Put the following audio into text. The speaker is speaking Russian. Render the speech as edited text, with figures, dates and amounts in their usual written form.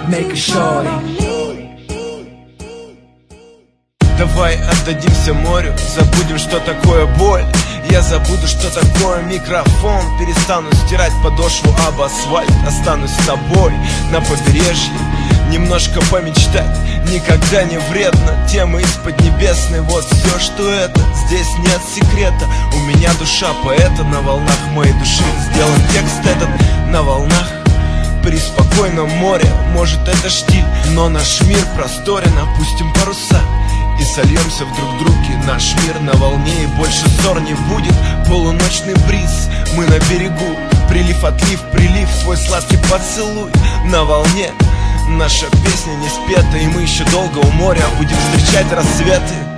make a shorty. Давай отдадимся морю, забудем, что такое боль. Я забуду, что такое микрофон. Перестану стирать подошву об асфальт. Останусь с тобой на побережье, немножко помечтать никогда не вредно. Темы из Поднебесной, вот все, что это. Здесь нет секрета, у меня душа поэта. На волнах моей души сделан текст этот. На волнах при спокойном море. Может, это штиль, но наш мир просторен. Опустим паруса и сольемся в друг друге. Наш мир на волне, и больше ссор не будет. Полуночный бриз, мы на берегу. Прилив, отлив, прилив, свой сладкий поцелуй. На волне наша песня не спета, и мы еще долго у моря будем встречать рассветы.